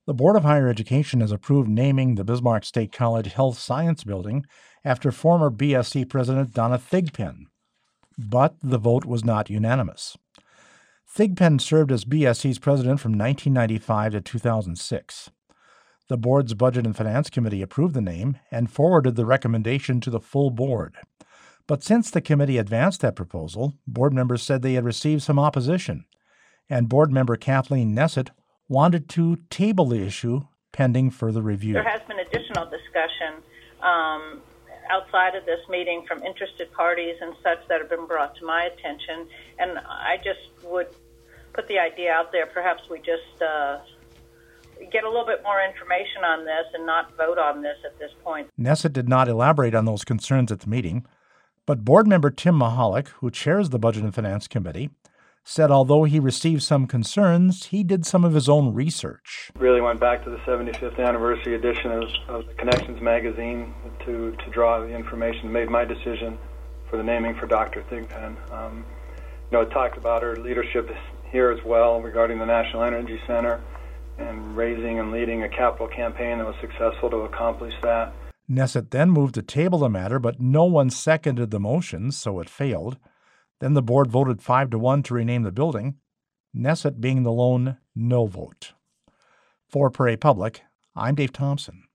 The Board of Higher Education has approved naming the Bismarck State College Health Science Building after former BSC President Donna Thigpen. But the vote was not unanimous. Thigpen served as BSC's president from 1995 to 2006. The board's Budget and Finance Committee approved the name and forwarded the recommendation to the full board. But since the committee advanced that proposal, board members said they had received some opposition, and board member Kathleen Nessett wanted to table the issue pending further review. There has been additional discussion outside of this meeting from interested parties and such that have been brought to my attention, and I just would put the idea out there, perhaps we just get a little bit more information on this and not vote on this at this point. Nessett did not elaborate on those concerns at the meeting, but board member Tim Mahalik, who chairs the Budget and Finance Committee, said although he received some concerns, he did some of his own research. Really went back to the 75th anniversary edition of the Connections magazine to draw the information, made my decision for the naming for Dr. Thigpen. It talked about her leadership here as well regarding the National Energy Center and raising and leading a capital campaign that was successful to accomplish that. Nessett then moved to table the matter, but no one seconded the motion, so it failed. Then the board voted 5-1 to rename the building, Nessett being the lone no vote. For Prairie Public, I'm Dave Thompson.